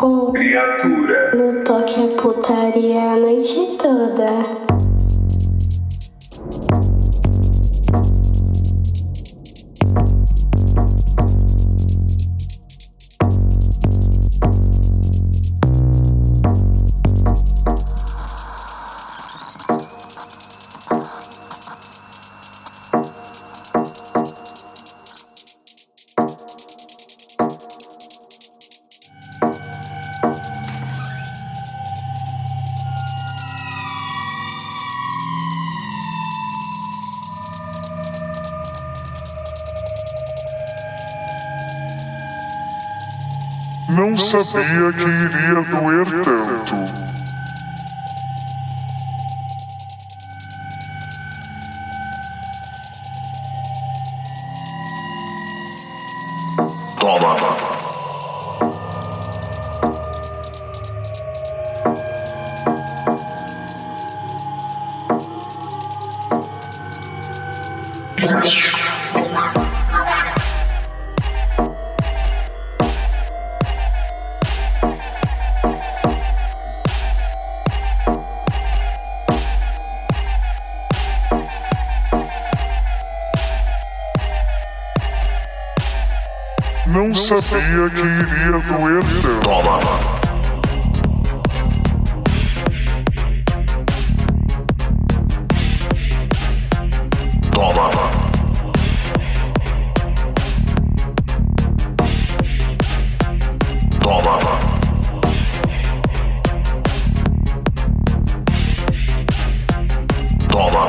com criatura. no toque a putaria a noite toda. Não sabia que iria doer tanto. Toma. Não sabia que iria doer tanto. Toma. Toma. Toma. Toma.